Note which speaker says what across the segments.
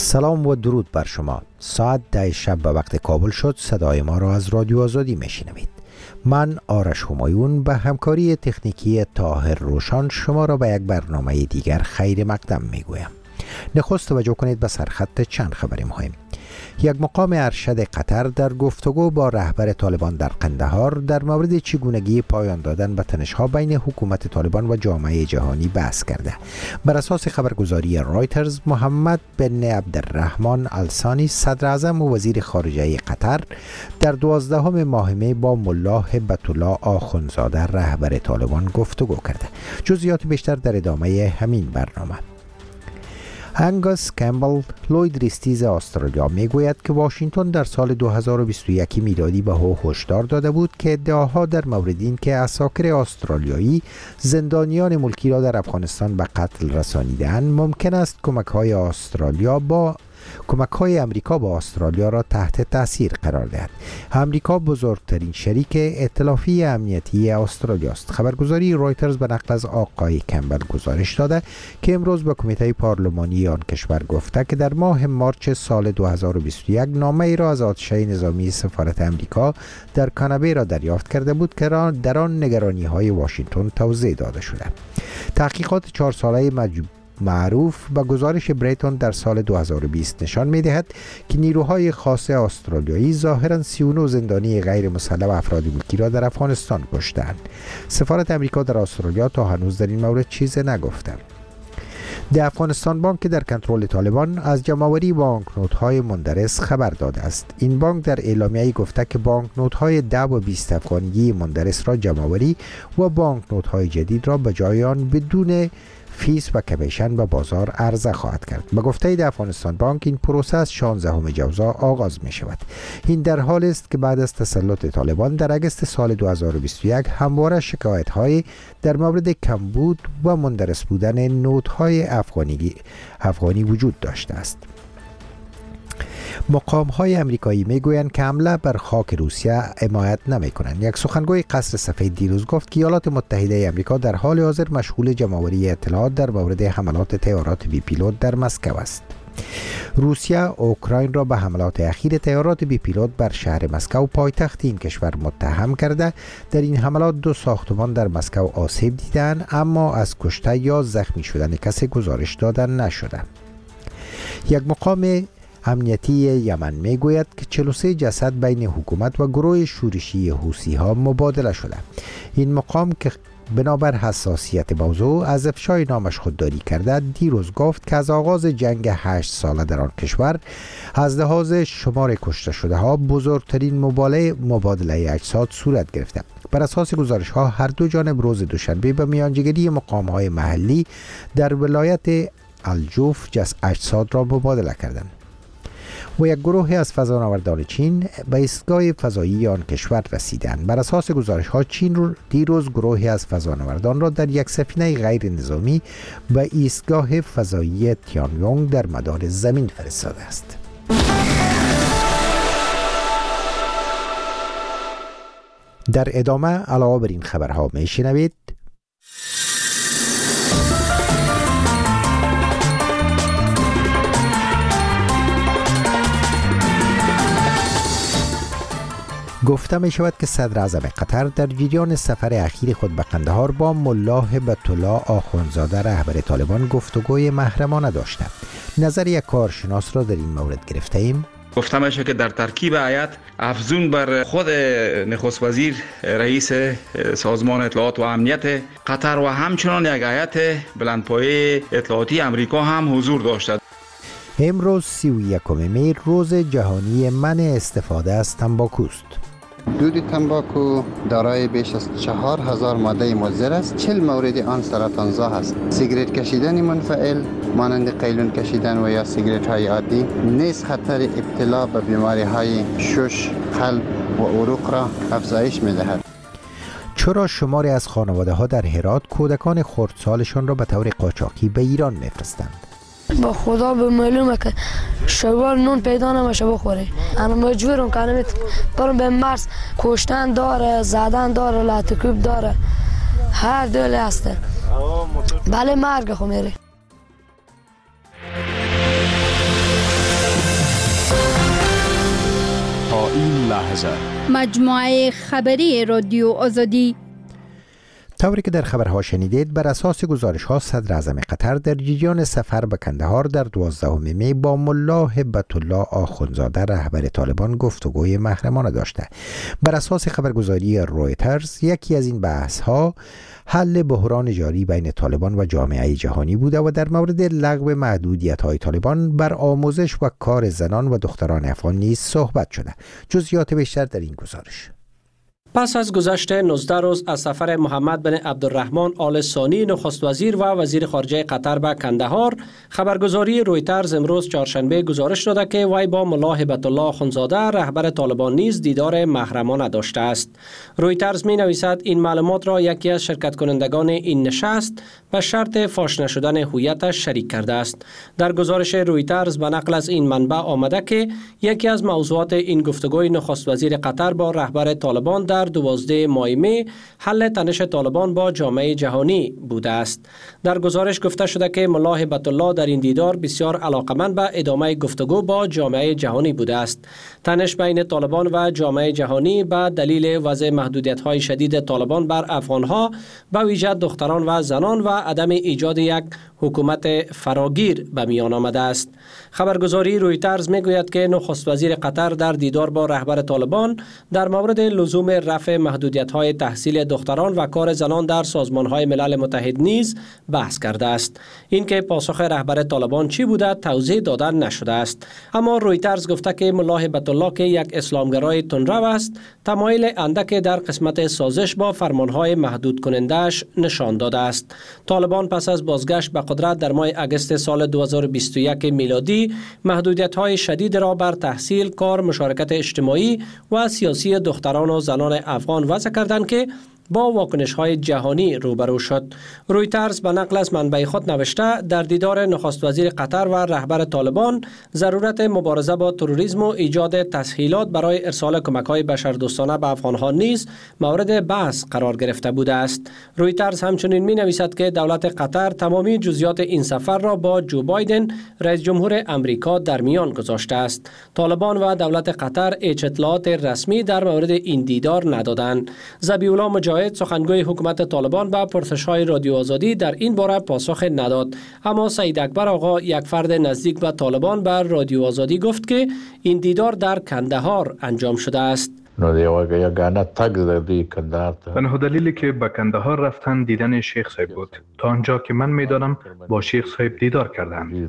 Speaker 1: سلام و درود بر شما. ساعت 10 شب به وقت کابل شد. صدای ما را از رادیو آزادی میشنوید. من آرش همایون به همکاری تکنیکی طاهر روشان شما را به یک برنامه دیگر خیر مقدم میگویم. نخست توجه کنید به سرخط چند خبری مهم. یک مقام ارشد قطر در گفتگو با رهبر طالبان در قندهار در مورد چگونگی پایان دادن به تنش‌ها بین حکومت طالبان و جامعه جهانی بحث کرده. بر اساس خبرگزاری رایترز، محمد بن عبدالرحمن الثانی صدر اعظم و وزیر خارجه قطر در 12 ماه می با ملا هبت الله آخوندزاده رهبر طالبان گفتگو کرده. جزئیات بیشتر در ادامه همین برنامه. انگس کمبل، لوید ریستیز استرالیا میگوید که واشنگتن در سال 2021 میلادی به او هشدار داده بود که ادعاها در مورد این که عساکر استرالیایی زندانیان ملکی را در افغانستان به قتل رسانیدند ممکن است کمک‌های امریکا با استرالیا را تحت تاثیر قرار دهد. امریکا بزرگترین شریک ائتلافی امنیتی استرالیا است. خبرگزاری رایترز به نقل از آقای کمبل گزارش داده که امروز به کمیته پارلمانی آن کشور گفته که در ماه مارچ سال 2021 نامه ای را از آتشه نظامی سفارت امریکا در کانبرا را دریافت کرده بود که در آن نگرانی‌های واشنگتن توضیح داده شده. تحقیقات 4 ساله معروف به گزارش بریتون در سال 2020 نشان می‌دهد که نیروهای خاص استرالیایی ظاهراً 39 زندانی غیر مسلح و افراد ملکی را در افغانستان کشتند. سفارت امریکا در استرالیا تا هنوز در این مورد چیزی نگفته. د افغانستان بانک که در کنترل طالبان از جمع‌آوری بانکنوت‌های مندرس خبر داده است. این بانک در اعلامیه‌ای گفته که بانکنوت‌های 10 و 20 افغانی مندرس را جمع‌آوری و بانکنوت‌های جدید را به جای آن بدون فیس و کمیشن به بازار عرضه خواهد کرد. به گفته د افغانستان بانک این پروسه از 16 جوزا آغاز می شود. این در حال است که بعد از تسلط طالبان در اگست سال 2021 همواره شکایت‌های در مورد کمبود و مندرس بودن نوت‌های افغانی وجود داشته است. مقام‌های امریکایی میگویند که حمله بر خاک روسیه حمایت نمی‌کنند. یک سخنگوی قصر سفید دیروز گفت که ایالات متحده آمریکا در حال حاضر مشغول جمع‌آوری اطلاعات در مورد حملات طیارات بی پیلوت در مسکو است. روسیه اوکراین را به حملات اخیر طیارات بی پیلوت بر شهر مسکو پایتخت این کشور متهم کرده. در این حملات 2 ساختمان در مسکو آسیب دیدند، اما از کشته یا زخمی شدن کسی گزارش داده نشده. یک مقام امنیتی یمن میگوید که 43 جسد بین حکومت و گروه شورشی حوثی ها مبادله شده. این مقام که بنابر حساسیت موضوع از افشای نامش خودداری کرده، دیروز گفت که از آغاز جنگ 8 ساله در آن کشور از لحاظ شمار کشته شده ها بزرگترین مبادله اجساد صورت گرفته. بر اساس گزارش ها هر دو جانب روز دوشنبه به میانجیگری مقام های محلی در ولایت الجوف اجساد را مبادله کردند. و یک گروه از فضانوردان چین به ایستگاه فضایی آن کشور رسیدند. بر اساس گزارش ها چین دیروز گروهی از فضانوردان را در یک سفینه غیر نظامی به ایستگاه فضایی تیانیونگ در مدار زمین فرستاده است. در ادامه علاوه بر این خبرها میشنوید: گفته می شود که صدر اعظم قطر در جریان سفر اخیر خود به قندهار با ملا هبت الله آخوندزاده رهبر طالبان گفتگوی محرمانه داشته. نظر یک کارشناس را در این مورد گرفته ایم.
Speaker 2: گفته میشه که در ترکیب هیئت افزون بر خود نخست وزیر رئیس سازمان اطلاعات و امنیت قطر و همچنان یک هیئت بلندپایه اطلاعاتی امریکا هم حضور داشته.
Speaker 1: امروز 31 می روز جهانی منع استفاده از تنباکو است.
Speaker 3: دود تنباکو دارای بیش از 4000 ماده مضر است. 40 مورد آن سرطانزا است. سیگرت کشیدن منفعل مانند قیلون کشیدن و یا سیگرت های عادی نیز خطر ابتلا به بیماری های شش، قلب و عروق را افزایش می دهد.
Speaker 1: چرا شماری از خانواده ها در هرات کودکان خردسالشان را به طور قاچاقی به ایران میفرستند؟
Speaker 4: با خدا به معلومه که شوال نون پیدا نمیشه بخوری. انا مجبورم که برم به مرز. کشتن داره، زدن داره، لاتکوب داره، هر دوله هسته. بله مرگ خو میره.
Speaker 5: 1000.
Speaker 6: مجموعه خبری رادیو آزادی.
Speaker 1: طوری که در خبرها شنیدید، بر اساس گزارش‌ها صدر اعظم قطر در جریان سفر به کندهار در 12 می با ملا هبت الله آخوندزاده رهبر طالبان گفتگوی محرمانه داشته. بر اساس خبرگزاری رویترز یکی از این بحث‌ها حل بحران جاری بین طالبان و جامعه جهانی بوده و در مورد لغو محدودیت‌های طالبان بر آموزش و کار زنان و دختران افغان نیز صحبت شده. جزئیات بیشتر در این گزارش.
Speaker 7: پس از گذشت 19 روز از سفر محمد بن عبدالرحمن آل ثانی نخست وزیر و وزیر خارجه قطر به کندهار، خبرگزاری رویترز امروز چهارشنبه گزارش داده که وی با ملا هبت الله آخوندزاده رهبر طالبان نیز دیدار محرمانه داشته است. رویترز می نویسد این معلومات را یکی از شرکت کنندگان این نشست به شرط فاش نشدن هویتش شریک کرده است. در گزارش رویترز به نقل از این منبع آمده که یکی از موضوعات این گفتگوی نخست وزیر قطر با رهبر طالبان در 12 ماه حل تنش طالبان با جامعه جهانی بوده است. در گزارش گفته شده که ملا هبت الله در این دیدار بسیار علاقمند به ادامه گفتگو با جامعه جهانی بوده است. تنش بین طالبان و جامعه جهانی به دلیل وضع محدودیت‌های شدید طالبان بر افغان‌ها، به ویژه دختران و زنان و عدم ایجاد یک حکومت فراگیر به میان آمده است. خبرگزاری رویترز میگوید که نخست وزیر قطر در دیدار با رهبر طالبان در مورد لزوم رفع محدودیت‌های تحصیل دختران و کار زنان در سازمان‌های ملل متحد نیز بحث کرده است. اینکه پاسخ رهبر طالبان چی بوده توضیح دادن نشده است. اما رویترز گفته که ملا هبت الله که یک اسلامگرای تندرو است، تمایل اندک در قسمت سازش با فرمان‌های محدود کننده‌اش نشان داده است. طالبان پس از بازگشت به قدرت در ماه اگست سال 2021 میلادی محدودیت‌های شدید را بر تحصیل، کار، مشارکت اجتماعی و سیاسی دختران و زنان افغان وضع کردند که با واکنش‌های جهانی روبرو شد. رویترز به نقل از منبع خود نوشته در دیدار نخست وزیر قطر و رهبر طالبان ضرورت مبارزه با تروریسم و ایجاد تسهیلات برای ارسال کمک‌های بشردوستانه به افغان‌ها نیز مورد بحث قرار گرفته بوده است. رویترز همچنین می‌نویسد که دولت قطر تمامی جزئیات این سفر را با جو بایدن رئیس جمهور امریکا در میان گذاشته است. طالبان و دولت قطر هیچ اطلاعات رسمی در مورد این دیدار ندادند. ذبیح‌الله سخنگوی حکومت طالبان به پرسش‌های رادیو آزادی در این باره پاسخ نداد. اما سید اکبر آقا، یک فرد نزدیک به طالبان، بر رادیو آزادی گفت که این دیدار در کندهار انجام شده است.
Speaker 8: تنها دلیلی که به کندهار رفتن دیدن شیخ صاحب بود. تا آنجا که من میدانم با شیخ صاحب دیدار کردند.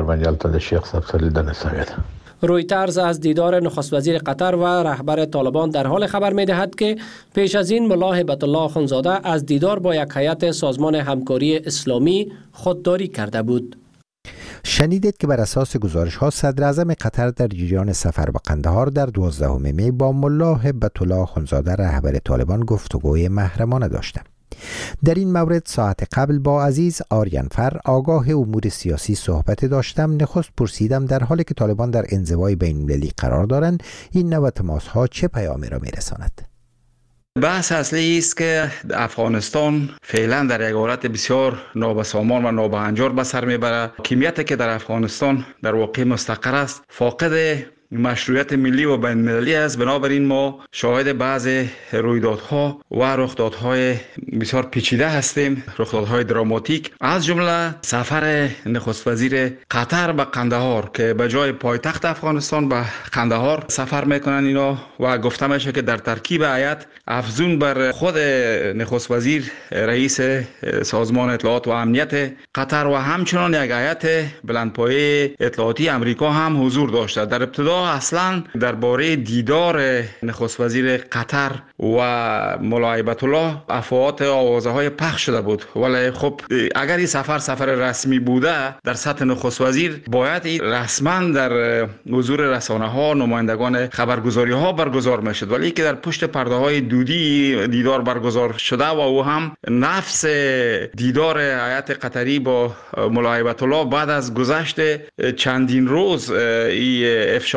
Speaker 7: رویترز از دیدار نخست وزیر قطر و رهبر طالبان در حال خبر می دهد که پیش از این ملا هبت الله آخوندزاده از دیدار با یک هیئت سازمان همکاری اسلامی خودداری کرده بود.
Speaker 1: شنیدید که بر اساس گزارش‌ها صدر اعظم قطر در جریان سفر به قندهار در 12 می با ملا هبت الله آخوندزاده رهبر طالبان گفتگوی محرمانه داشته. در این مورد ساعت قبل با عزیز آریانفر آگاه امور سیاسی صحبت داشتم. نخست پرسیدم در حالی که طالبان در انزوای بین‌المللی قرار دارند این نوع تماس‌ها چه پیامی را می‌رساند؟
Speaker 2: بحث اصلی است که افغانستان فعلا در یک حالت بسیار نابسامان و نابهنجار به سر میبره. حاکمیتی که در افغانستان در واقع مستقر است فاقد مشروعیت ملی و بین‌المللی است. بنابراین ما شاهد بعض رویدادها و رخدادهای بسیار پیچیده هستیم، رخدادهای دراماتیک، از جمله سفر نخست وزیر قطر به قندهار که به جای پایتخت افغانستان به قندهار سفر میکنن اینا و گفته میشه که در ترکیب هیئت افزون بر خود نخست وزیر رئیس سازمان اطلاعات و امنیت قطر و همچنان یک هیئت بلندپایه اطلاعاتی امریکا هم حضور داشته. در ابتدا اصلا درباره دیدار نخست وزیر قطر و ملا هبت الله افواهات آوازه های پخش شده بود، ولی خب اگر این سفر رسمی بوده در سطح نخست وزیر باید رسما در حضور رسانه ها، نمایندگان خبرگزاری ها برگزار میشد، ولی که در پشت پرده های دودی دیدار برگزار شده و او هم نفس دیدار هیئت قطری با ملا هبت الله بعد از گذشت چندین روز افشا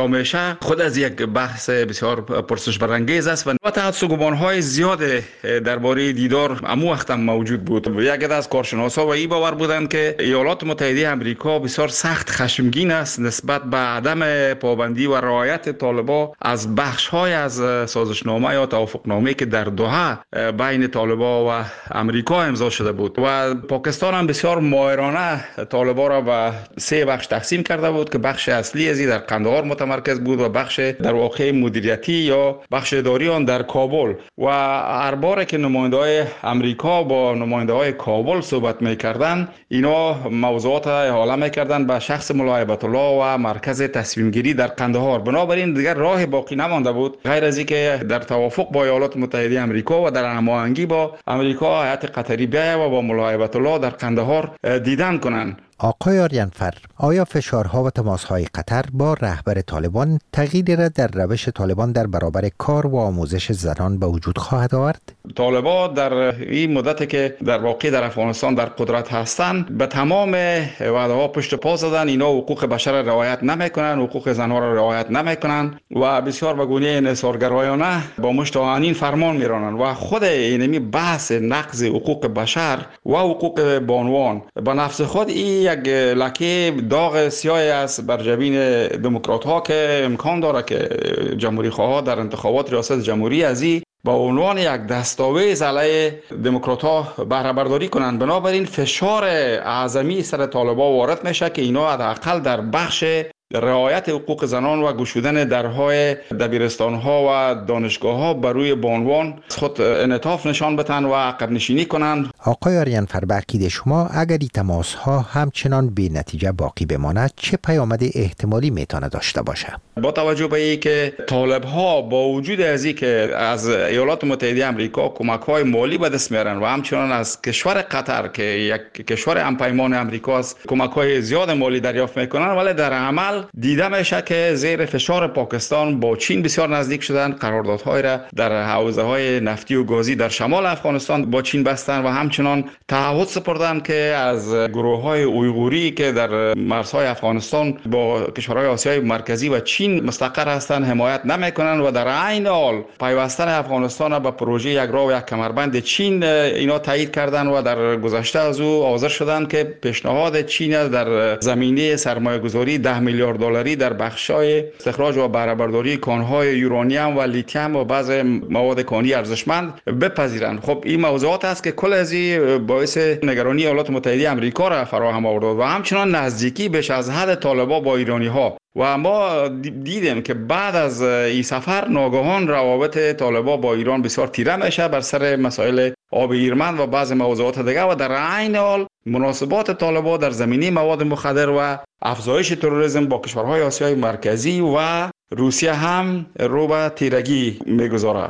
Speaker 2: همیشه خود از یک بحث بسیار پرسش برانگیز است و تحت گمانهای زیاد درباره دیدار امو وقت موجود بود. یک از کارشناسا و این باور بودند که ایالات متحده آمریکا بسیار سخت خشمگین است نسبت به عدم پابندی و رعایت طالبان از بخش‌های از سازشنامه یا توافقنامه که در دوحه بین طالبان و آمریکا امضا شده بود و پاکستان هم بسیار ماهرانه طالبان را به 3 بخش تقسیم کرده بود که بخش اصلی ازی در قندهار متمرکز بود و بخش در واقع مدیریتی یا بخش اداری آن در کابل و هر باره که نماینده‌های آمریکا با نماینده‌های کابل صحبت می‌کردند اینا موضوعات احاله می‌کردند به شخص ملا هیبت الله و مرکز تصمیم گیری در قندهار. بنابراین دیگر راه باقی نمانده بود غیر از اینکه در توافق با ایالات متحده آمریکا و در هماهنگی با آمریکا هیئت قطری بیاید و با ملا هیبت الله در قندهار دیدن کنند.
Speaker 1: آقای آریانفر، آیا فشارها و تماسهای قطر با رهبر طالبان تغییری را در روش طالبان در برابر کار و آموزش زنان به وجود خواهد آورد؟
Speaker 2: طالبان در این مدتی که در واقع در افغانستان در قدرت هستند به تمام وعده‌ها پشت پا زدن. اینا حقوق بشر را رعایت نمیکنن، حقوق زنها را رعایت نمیکنن و بسیار به گونه انحصارگرایانه با مشت آهنین فرمان میرانند و خود اینمی بحث نقض حقوق بشر و حقوق بانوان به نفس خود این یک لکه داغ سیاهی است بر جبین دموکرات ها که امکان داره که جمهوری خواه در انتخابات ریاست جمهوری از این با عنوان یک دستاویز علیه دموکرات ها بهره برداری کنند. بنابراین فشار اعظمی سر طالبان وارد میشه که اینا حداقل در بخش رعایت حقوق زنان و گشودن درهای دبیرستان‌ها و دانشگاه‌ها بر روی بانوان خود انعطاف نشان بدن و عقب نشینی کنند.
Speaker 1: آقای آریانفر، به عقیده شما اگر این تماس‌ها همچنان بی نتیجه باقی بماند چه پیامد احتمالی میتونه داشته باشه؟
Speaker 2: با توجه به اینکه طالب‌ها با وجود از اینکه از ایالات متحده آمریکا کمک‌های مالی به دست میارن و همچنان از کشور قطر که یک کشور همپیمان آمریکا است کمک‌های زیاد مالی دریافت میکنن، ولی در عمل دیده میشه که زیر فشار پاکستان با چین بسیار نزدیک شدن، قراردادهای را در حوزه‌های نفتی و گازی در شمال افغانستان با چین بستن و همچنان تعهد سپردن که از گروه‌های اویغوری که در مرزهای افغانستان با کشورهای آسیای مرکزی و چین مستقر هستند حمایت نمیکنن و در عین حال پیوستن افغانستان به پروژه یک راه و یک کمربند چین اینا تایید کردن و در گذشته از او حاضر شدن که پیشنهاد چین در زمینه سرمایه‌گذاری 10 میلیارد دلاری در بخش‌های استخراج و بهره برداری کان‌های یورانیم و لیتیم و بعض مواد کانی ارزشمند بپذیرند. خب این موضوعات است که کل از این باعث نگرانی ایالات متحده آمریکا را فراهم آورد و همچنان نزدیکی بیش از حد طالبان با ایرانی‌ها و ما دیدیم که بعد از این سفر ناگهان روابط طالبان با ایران بسیار تیره میشه بر سر مسائل آب ایرمن و بعض موضوعات دیگه و در عین حال مناسبات طالبان در زمینه مواد مخدر و افزایش تروریسم با کشورهای آسیای مرکزی و روسیه هم رو به تیرگی میگذارد.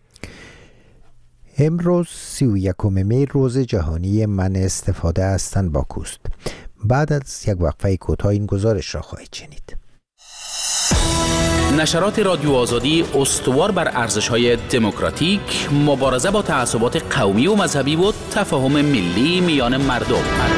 Speaker 1: امروز 31 می روز جهانی منع استفاده از تنباکو است. بعد از یک وقفه کوتاه این گزارش را خواهید شنید.
Speaker 5: نشرات رادیو آزادی استوار بر ارزش‌های دموکراتیک، مبارزه با تعصبات قومی و مذهبی و تفاهم ملی میان مردم.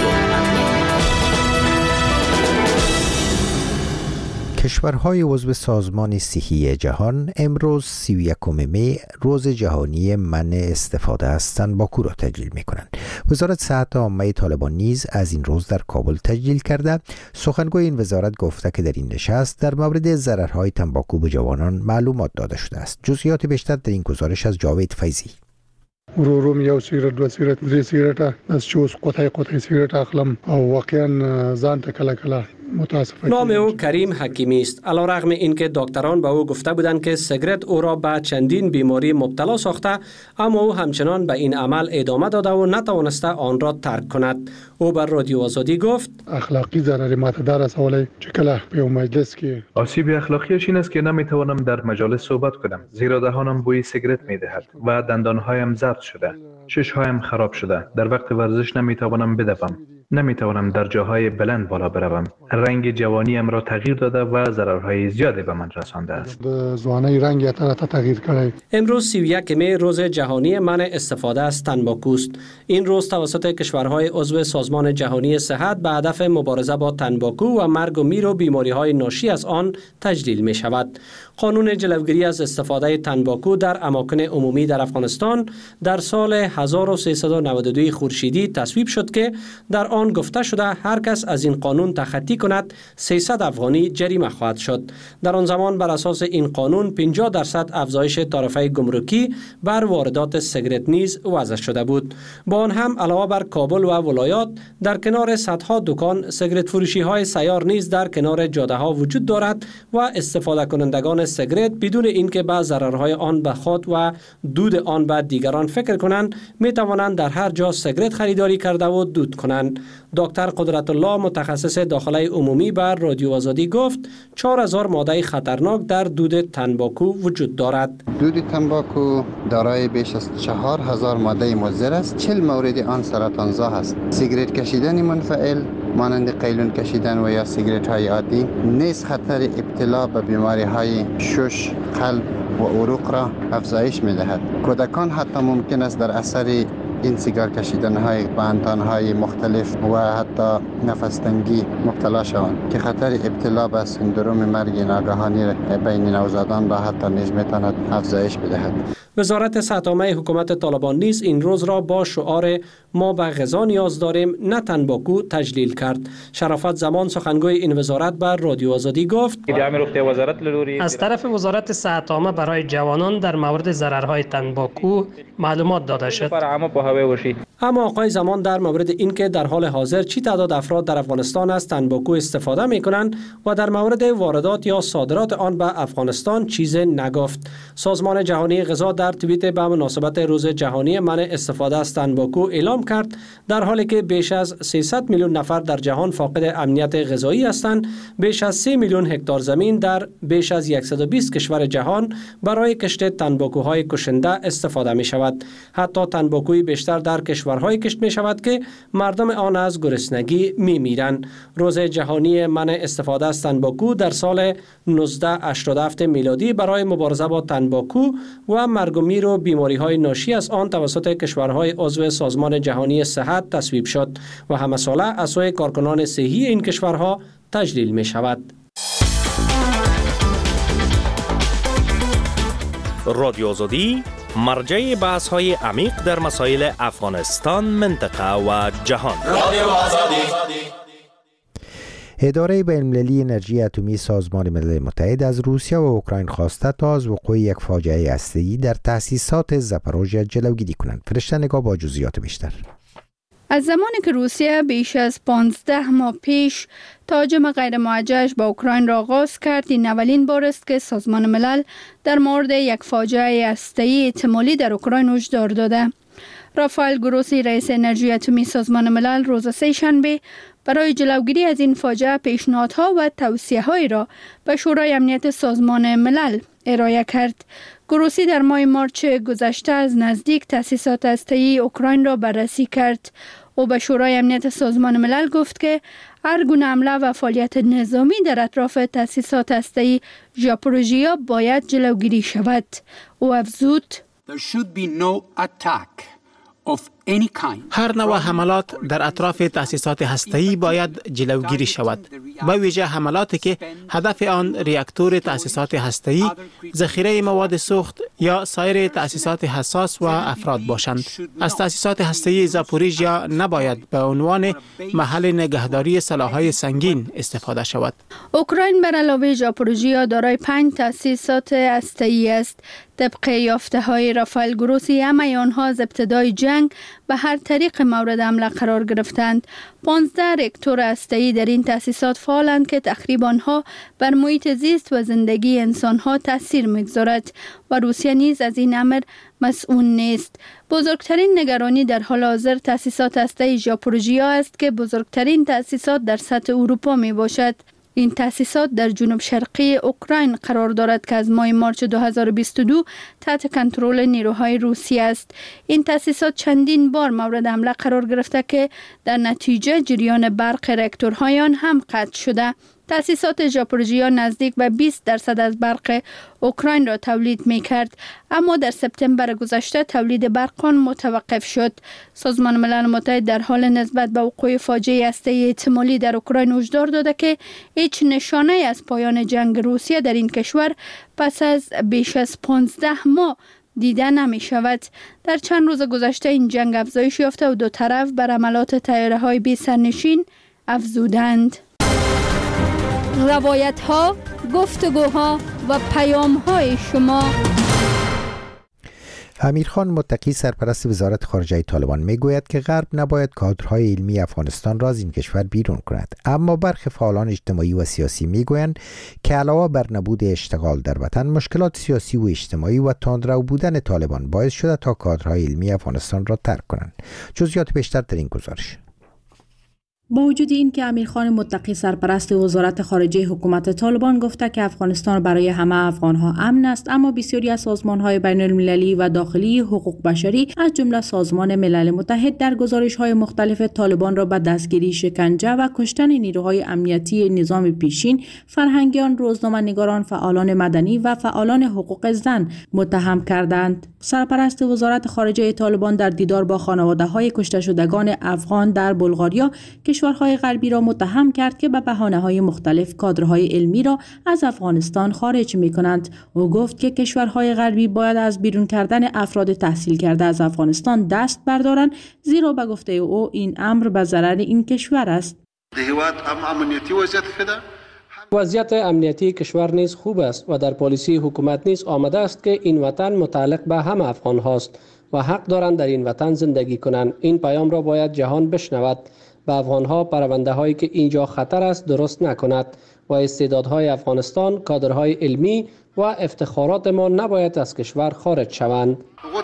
Speaker 1: کشورهای عضو سازمان صحی جهان امروز 31 می روز جهانی منع استفاده از تنباکو را تجلیل می‌کنند. وزارت صحت عامه طالبان نیز از این روز در کابل تجلیل کرده. سخنگوی این وزارت گفته که در این نشست در مورد ضررهای تنباکو به جوانان معلومات داده شده است. جزئیات بیشتر در این گزارش از جاوید فیضی.
Speaker 9: روم یو سیگرت دو سیگرت درې سیگرت از چوس قطعه سیگرت اخلم او واقعا ځان ته کله کله متاسفم.
Speaker 7: نام او کریم حکیمی است. علیرغم اینکه دکتران به او گفته بودند که سیگرت او را به چندین بیماری مبتلا ساخته، اما او همچنان به این عمل ادامه داده و نتوانسته آن را ترک کند. او بر رادیو آزادی گفت
Speaker 9: اخلاقی ضرر ماتدار است، ولی چې کله په مجلس کې
Speaker 8: آسیب اخلاقیش این است که نمیتوانم در مجالس صحبت کنم، زیرا دهانم بوی سیگرت میدهد و دندانهایم زرد شده، چشمهایم خراب شده. در وقت ورزش نمیتوانم بدوم. نمیتوانم در جاهای بلند بالا بروم. رنگ جوانیم را تغییر داده و ضررهای زیادی به من رسانده است.
Speaker 9: ځواني رنگ یې تغییر کړی.
Speaker 7: امروز 31 می روز جهانی منع استفاده از تنباکو است. این روز توسط کشورهای عضو سازمان جهانی صحت به هدف مبارزه با تنباکو و مرگ و میر و بیماری‌های ناشی از آن تجلیل می شود. قانون جلوگیری از استفاده تنباکو در اماکن عمومی در افغانستان در سال 1392 خورشیدی تصویب شد که در آن گفته شده هر کس از این قانون تخطی کند 300 افغانی جریمه خواهد شد. در آن زمان بر اساس این قانون 50% افزایش تعرفه گمرکی بر واردات سیگارت نیز وضع شده بود. با آن هم علاوه بر کابل و ولایات در کنار صدها دکان سیگارت فروشی های سیار نیز در کنار جاده ها وجود دارد و استفاده کنندگان سیگارت بدون اینکه به ضررهای آن به خود و دود آن به دیگران فکر کنند می توانند در هر جا سیگارت خریداری کرده و دود کنند. دکتر قدرت الله متخصص داخله عمومی بر رادیو آزادی گفت 4000 ماده خطرناک در دود تنباکو وجود دارد.
Speaker 3: دود تنباکو دارای بیش از 4000 ماده مضر است. 40 مورد آن سرطانزا است. سیگارت کشیدن منفعل مانند قیلون کشیدن و یا سیگارت های عادی نیز خطر ابتلا به بیماری های شش، قلب و عروق را افزایش می دهد. کودکان حتی ممکن است در اثر این سیگار کشیدن های بندان های مختلف و حتی نفس تنگی مبتلا شوند که خطر ابتلا به سندروم مرگ ناگهانی بین نوزادان را حتی نیز میتواند افزایش بدهد.
Speaker 7: وزارت صحت عامه حکومت طالبان نیز این روز را با شعار ما به غذا نیاز داریم نه تنباکو تجلیل کرد. شرافت زمان سخنگوی این وزارت بر رادیو آزادی گفت
Speaker 10: از طرف وزارت صحت عامه برای جوانان در مورد ضررهای تنباکو معلومات داده شد.
Speaker 7: اما آقای زمان در مورد اینکه در حال حاضر چی تعداد افراد در افغانستان از تنباکو استفاده می کنند و در مورد واردات یا صادرات آن به افغانستان چیزی نگفت. سازمان جهانی غذا در توییت به مناسبت روز جهانی منع استفاده از تنباکو اعلام کرد در حالی که بیش از 300 میلیون نفر در جهان فاقد امنیت غذایی هستند، بیش از 3 میلیون هکتار زمین در بیش از 120 کشور جهان برای کشت تنباکوهای کشنده استفاده می شود. حتی تنباکوی بیشتر در کشورهای کشت می شود که مردم آن از گرسنگی می میرند. روز جهانی منع استفاده از تنباکو در سال 1987 میلادی برای مبارزه با تنباکو و مرگ و میر و بیماری‌های ناشی از آن توسط کشورهای عضو سازمان جهانی صحت تصویب شد و همه ساله از سوی کارکنان صحی این کشورها تجلیل می شود.
Speaker 11: رادیو آزادی مرجع بحث‌های عمیق در مسائل افغانستان، منطقه و جهان. رادیو آزادی.
Speaker 1: اداره بین‌المللی انرژی اتمی سازمان ملل متحد از روسیه و اوکراین خواسته تا از وقوع یک فاجعه هسته‌ای در تأسیسات زاپاروژیا جلوگیری کنند. فرشته نگاه با جزئیات بیشتر.
Speaker 6: از زمانی که روسیه بیش از 15 ماه پیش تهاجم غیر موجهش با اوکراین را آغاز کرد، این اولین بار است که سازمان ملل در مورد یک فاجعه هسته‌ای احتمالی در اوکراین هشدار داده. رافائل گروسی رئیس انرژی اتمی سازمان ملل روز سه‌شنبه برای جلوگیری از این فاجعه پیشنهادها و توصیه‌هایی را به شورای امنیت سازمان ملل ارائه کرد. گروسی در ماه مارچ گذشته از نزدیک تأسیسات هسته‌ای اوکراین را بررسی کرد. او به شورای امنیت سازمان ملل گفت که هر گونه حمله و فعالیت نظامی در اطراف تأسیسات هسته‌ای زاپاروژیا باید جلوگیری شود. او افزود:
Speaker 12: هر نوع حملات در اطراف تأسیسات هسته‌ای باید جلوگیری شود، به ویژه حملاتی که هدف آن راکتور تأسیسات هسته‌ای، ذخیره مواد سوخت یا سایر تأسیسات حساس و افراد باشند. از تأسیسات هسته‌ای زاپاروژیا نباید به عنوان محل نگهداری سلاح‌های سنگین استفاده شود.
Speaker 6: اوکراین بر علاوه زاپاروژیا دارای 5 تأسیسات هسته‌ای است. طبق یافته‌های رافائل گروسی، همه آنها از ابتدای جنگ به هر طریق مورد حمله قرار گرفتند. 15 راکتور هسته‌ای در این تأسیسات فعالند که تخریب آنها بر محیط زیست و زندگی انسان‌ها تأثیر می‌گذارد و روسیه نیز از این امر مسئول نیست. بزرگترین نگرانی در حال حاضر تأسیسات هسته‌ای زاپاروژیا است که بزرگترین تأسیسات در سطح اروپا میباشد. این تأسیسات در جنوب شرقی اوکراین قرار دارد که از ماه مارچ 2022 تحت کنترل نیروهای روسی است. این تأسیسات چندین بار مورد حمله قرار گرفته که در نتیجه جریان برق راکتورهای آن هم قطع شده. تأسیسات ژاپورژیا نزدیک به 20% از برق اوکراین را تولید می کرد، اما در سپتامبر گذشته تولید برق آن متوقف شد. سازمان ملل متحد در حال نسبت به وقوع فاجعه هسته‌ای احتمالی در اوکراین هشدار داده که هیچ نشانه از پایان جنگ روسیه در این کشور پس از بیش از 15 ماه دیده نمی شود. در چند روز گذشته این جنگ افزایش یافته و دو طرف بر حملات طیاره‌های بی سرنشین افزودند. روایت ها، گفتگوها و پیام های شما.
Speaker 1: امیرخان متقی سرپرست وزارت خارجه طالبان میگوید که غرب نباید کادرهای علمی افغانستان را از این کشور بیرون کند، اما برخی فعالان اجتماعی و سیاسی میگویند که علاوه بر نبود اشتغال در وطن، مشکلات سیاسی و اجتماعی و تندرو بودن طالبان باعث شده تا کادرهای علمی افغانستان را ترک کنند. جزئیات بیشتر در این گزارش.
Speaker 13: با وجود این که امیرخان متقی سرپرست وزارت خارجه حکومت طالبان گفته که افغانستان برای همه افغانها امن است، اما بسیاری از سازمان‌های بین‌المللی و داخلی حقوق بشری از جمله سازمان ملل متحد در گزارش‌های مختلف طالبان را به دستگیری، شکنجه و کشتن نیروهای امنیتی نظام پیشین، فرهنگیان، روزنامه‌نگاران، فعالان مدنی و فعالان حقوق زن متهم کردند. سرپرست وزارت خارجه طالبان در دیدار با خانواده‌های کشته شدگان افغان در بلغاریا کشورهای غربی را متهم کرد که به بهانه‌های مختلف کادرهای علمی را از افغانستان خارج می‌کنند. او گفت که کشورهای غربی باید از بیرون کردن افراد تحصیل کرده از افغانستان دست بردارند، زیرا به گفته او این امر به ضرر این کشور است.
Speaker 7: وضعیت امنیتی کشور نیز خوب است و در پالیسی حکومت نیز آمده است که این وطن متعلق به همه افغان هاست و حق دارند در این وطن زندگی کنند. این پیام را باید جهان بشنود. به افغانها پرونده هایی که اینجا خطر است درست نکند و استعدادهای افغانستان، کادرهای علمی و افتخارات ما نباید از کشور خارج شوند.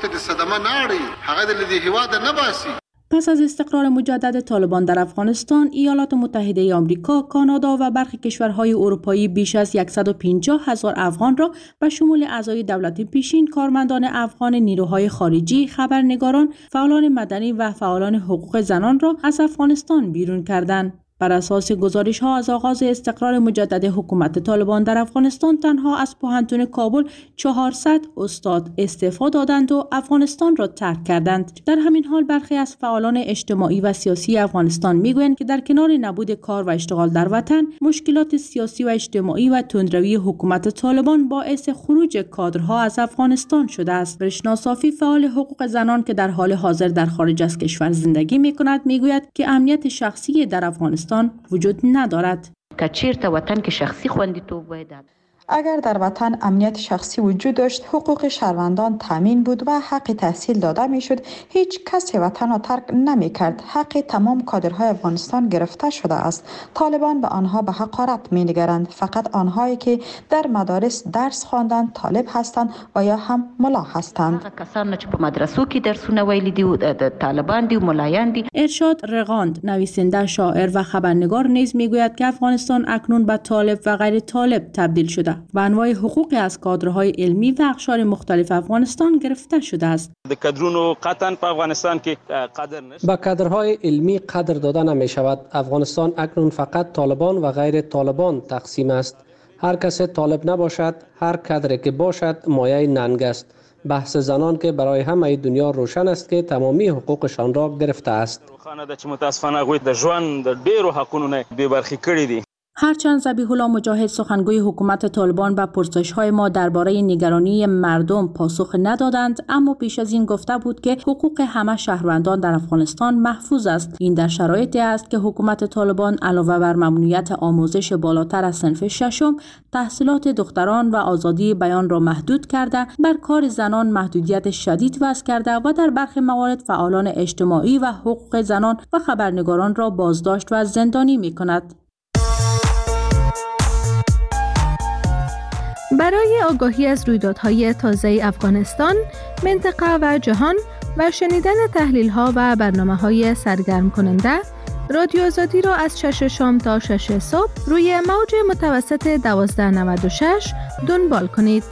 Speaker 13: پس از استقرار مجدد طالبان در افغانستان، ایالات متحده آمریکا، کانادا و برخی کشورهای اروپایی بیش از 150,000 افغان را به شمول اعضای دولت پیشین، کارمندان افغان نیروهای خارجی، خبرنگاران، فعالان مدنی و فعالان حقوق زنان را از افغانستان بیرون کردند. بر اساس گزارش‌ها از آغاز استقرار مجدد حکومت طالبان در افغانستان، تنها از پوهنتون کابل 400 استاد استعفا دادند و افغانستان را ترک کردند. در همین حال برخی از فعالان اجتماعی و سیاسی افغانستان میگویند که در کنار نبود کار و اشتغال در وطن، مشکلات سیاسی و اجتماعی و تندروی حکومت طالبان باعث خروج کادرها از افغانستان شده است. برشنا صافی، فعال حقوق زنان که در حال حاضر در خارج از کشور زندگی می‌کند، میگوید که امنیت شخصی در افغانستان وجود ندارد.
Speaker 14: اگر در وطن امنیت شخصی وجود داشت، حقوق شهروندان تامین بود و حق تحصیل داده میشد، هیچ کسی وطن را ترک نمی کرد. حق تمام کادرهای افغانستان گرفته شده است. طالبان به آنها به حقارت می نگرند. فقط آنهایی که در مدارس درس خواندند طالب هستند و یا هم ملا هستند.
Speaker 15: کسانی که په مدرسو کې درسونه ویلي دي د طالبان دي و ملایان دي.
Speaker 13: ارشاد رغاند، نویسنده، شاعر و خبرنگار نیز میگوید که افغانستان اکنون به طالب و غیر طالب تبدیل شده و انواع حقوقی از کادرهای علمی و اقشار مختلف افغانستان گرفته شده است.
Speaker 16: کادرونو قطعاً په افغانستان کې قدر نشته.
Speaker 7: با کادرهای علمی قدر داده نمی شود. افغانستان اکنون فقط طالبان و غیر طالبان تقسیم است. هر کس طالب نباشد، هر کادری که باشد مایه ننگ است. بحث زنان که برای همه دنیا روشن است که تمامی حقوقشان را گرفته است.
Speaker 16: خانه د چې متاسفانه غوی د ژوند د ډیرو حقونو نه بې برخې کړي دي.
Speaker 13: هرچند ذبیح الله مجاهد، سخنگوی حکومت طالبان، به پرسش‌های ما درباره نگرانی مردم پاسخ ندادند، اما پیش از این گفته بود که حقوق همه شهروندان در افغانستان محفوظ است. این در شرایطی است که حکومت طالبان علاوه بر ممنوعیت آموزش بالاتر از صنف ششم، تحصیلات دختران و آزادی بیان را محدود کرده، بر کار زنان محدودیت شدید وضع کرده و در برخی موارد فعالان اجتماعی و حقوق زنان و خبرنگاران را بازداشت و زندانی می‌کند.
Speaker 6: برای آگاهی از رویدادهای تازه افغانستان، منطقه و جهان و شنیدن تحلیل‌ها و برنامه‌های سرگرم کننده،
Speaker 17: رادیو آزادی را از 6 شام تا 6 صبح روی موج متوسط 1296 دنبال کنید.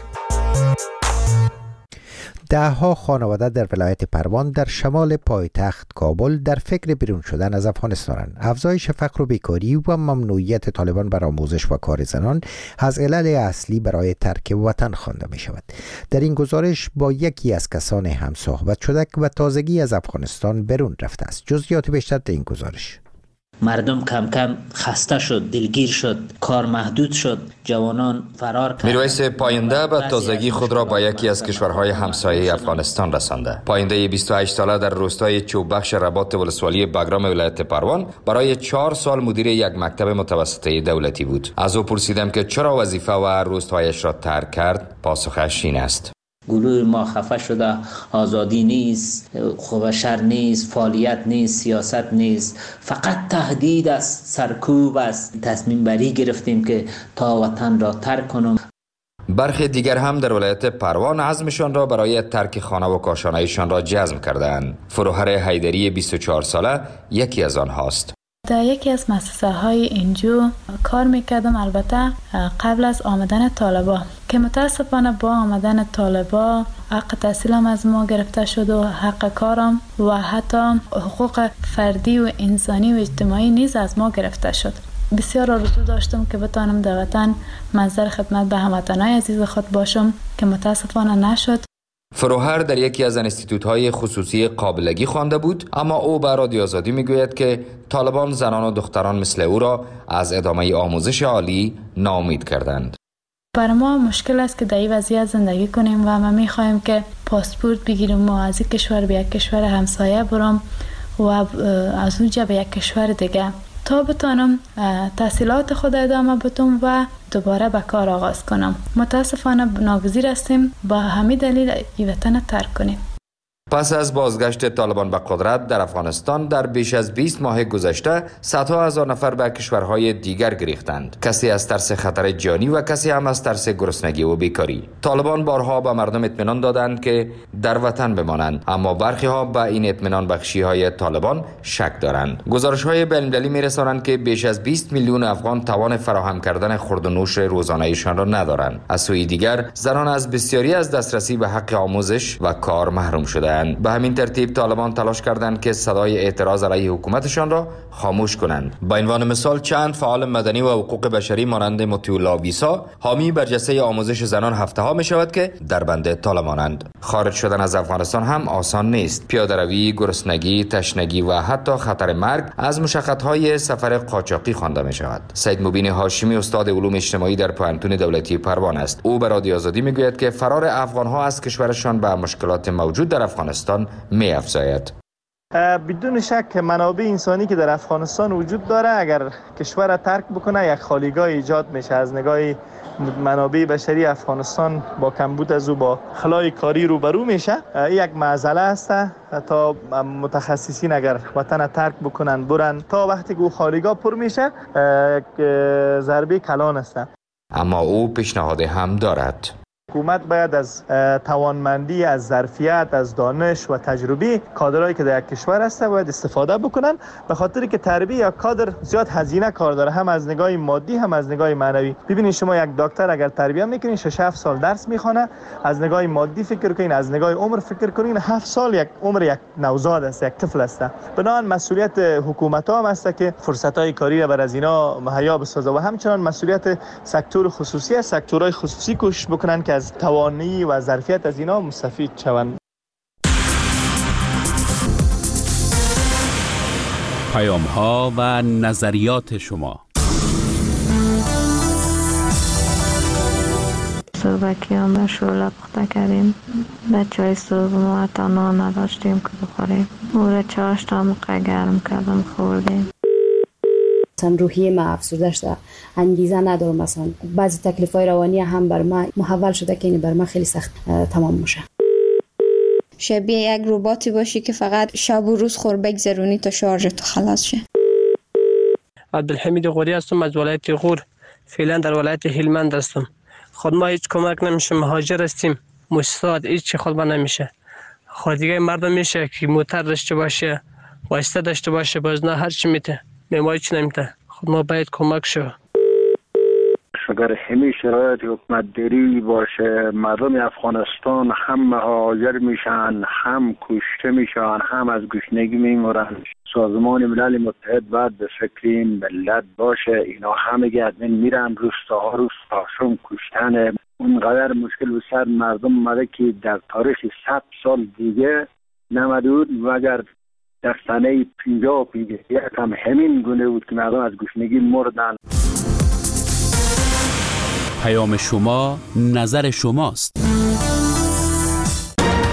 Speaker 1: ده‌ها خانواده در ولایت پروان در شمال پایتخت کابل در فکر بیرون شدن از افغانستانند. افزایش فقر و بیکاری و ممنوعیت طالبان بر آموزش و کار زنان از علل اصلی برای ترک وطن خوانده می شود. در این گزارش با یکی از کسان هم صحبت شده که به تازگی از افغانستان بیرون رفته است. جزئیات بیشتر در این گزارش.
Speaker 18: مردم کم کم خسته شد، دلگیر شد، کار محدود شد، جوانان فرار کردند.
Speaker 19: میرویس پاینده به تازگی خود را با یکی از کشورهای همسایه افغانستان رسانده. پاینده 28 ساله در روستای چوبخش رباط ولسوالی بگرام ولایت پروان برای 4 سال مدیر یک مکتب متوسطه دولتی بود. از او پرسیدم که چرا وظیفه و روستایش را ترک کرد. پاسخش این است:
Speaker 18: گروه ما خفه شده، آزادی نیست، خوب شر نیست، فعالیت نیست، سیاست نیست، فقط تهدید است، سرکوب است. تصمیم بری گرفتیم که تا وطن را ترک کنم.
Speaker 19: برخی دیگر هم در ولایت پروان عزمشان را برای ترک خانه و کاشانه‌ایشان را جزم کردند. فروهر حیدری 24 ساله یکی از آنهاست.
Speaker 20: در یکی از مؤسسه های اینجا کار میکردم، البته قبل از آمدن طالبا، که متاسفانه با آمدن طالبا حق تحصیلم از ما گرفته شد و حق کارم و حتی حقوق فردی و انسانی و اجتماعی نیز از ما گرفته شد. بسیار آرزو داشتم که بتانم در وطن منظر خدمت به هموطنان عزیز خود باشم که متاسفانه نشد.
Speaker 19: فروهر در یکی از انستیتوت‌های خصوصی قابلگی خوانده بود، اما او به رادیو آزادی میگوید که طالبان زنان و دختران مثل او را از ادامه آموزش عالی ناامید کردند.
Speaker 20: برای ما مشکل است که در این وضعیت زندگی کنیم و ما می‌خوایم که پاسپورت بگیریم و از یک کشور به یک کشور همسایه برم و از اونجا به یک کشور دیگه تا بتانم تحصیلات خود ادامه بدم و دوباره به کار آغاز کنم. متاسفانه ناگزیر هستیم با همین دلیل این وطن ترک کنیم.
Speaker 19: پس از بازگشت طالبان به قدرت در افغانستان در بیش از 20 ماه گذشته صدها هزار نفر به کشورهای دیگر گریختند. کسی از ترس خطر جانی و کسی هم از ترس گرسنگی و بیکاری. طالبان بارها به مردم اطمینان دادند که در وطن بمانند، اما برخی ها به این اطمینان بخشی های طالبان شک دارند. گزارش های بین‌المللی میرسانند که بیش از 20 میلیون افغان توان فراهم کردن خورد و نوش روزانه‌ایشان را ندارند. از سوی دیگر زنان از بسیاری از دسترسی به حق آموزش و کار محروم شدند. به همین ترتیب طالبان تلاش کردند که صدای اعتراض علیه حکومتشان را خاموش کنند. به عنوان مثال چند فعال مدنی و حقوق بشری مانند مطیع ویسا حامی برجسته آموزش زنان هفته ها می شود که در بند طالبانند. خارج شدن از افغانستان هم آسان نیست. پیاده‌روی، گرسنگی، تشنگی و حتی خطر مرگ از مشقت‌های سفر قاچاقی خوانده می شود. سید مبین هاشمی استاد علوم اجتماعی در پوهنتون دولتی پروان است. او به رادیو آزادی می گوید که فرار افغان‌ها از کشورشان به مشکلات موجود در افغانستان می افزاید.
Speaker 21: بدون شک منابع انسانی که در افغانستان وجود داره، اگر کشور را ترک بکنه یک خالیگاه ایجاد میشه. از نگاه منابع بشری افغانستان با کمبود از او با خلای کاری روبرو میشه. یک معضله است تا متخصصین اگر وطن ترک بکنن برن تا وقتی که او خالیگاه پر میشه یک ضربه کلان است.
Speaker 19: اما او پیشنهاد هم دارد.
Speaker 21: حکومت باید از توانمندی، از ظرفیت، از دانش و تجربه کادرایی که در یک کشور هست باید استفاده بکنن، به خاطری که تربیت یا کادر زیاد هزینه کار داره، هم از نگاه مادی هم از نگاه معنوی. ببینید شما یک دکتر اگر تربیت میکنین 6-7 سال درس میخونه، از نگاه مادی فکر کنین، از نگاه عمر فکر کنین، 7 سال یک عمر یک نوزاد است، یک طفل است. بنابراین مسئولیت حکومت ها هم است که فرصت های کاری را بر از اینا مهیا بسازه و همچنان مسئولیت سکتور خصوصی است، سکتورهای خصوصی کوشش بکنن که از توانی و ظرفیت از اینا مستفید شوند.
Speaker 5: پیام ها و نظریات شما.
Speaker 22: صبحکی هم شوله پخته کردیم. بچه صبح ما تنها نداشتیم که بخوریم. او را چاش تا موقع گرم کردم خوردیم.
Speaker 23: مثلا روحیه ما افسرده شده، انگیزه ندارم، مثلا بعضی تکلیف‌های روانی هم بر ما محول شده که این بر ما خیلی سخت تمام میشه.
Speaker 24: شبیه یک رباتی باشی که فقط شب و روز خور بگذرونی تا شارژت خلاص شه.
Speaker 10: عبدالحمید غوری هستم از ولایت غور. فعلا در ولایت هلمند هستم. خود ما هیچ کمک نمیشه، مهاجر هستیم. مستعد هیچ خود ما نمیشه. خود دیگه مردم میشه که موتر داشته باشه، واسطه داشته باشه، باز نه هر چی میته. میمای چی نمیده. خود ما باید کمک شو.
Speaker 2: اگر همین شرایط حکومت داری باشه، مردم افغانستان هم مهاجر میشن، هم کشته میشن، هم از گشنگی میمورن. سازمان ملل متحد باید به فکر این ملت باشه. اینا همه گردن میرن، روستاشون کشتن. اونقدر مشکل به سر مردم اومده که در تاریخ 100 سال دیگه نمده بود. مگر در سنه 50 یکم همین گونه بود که مردم از گشنگی مردن.
Speaker 5: پیام شما، نظر شماست.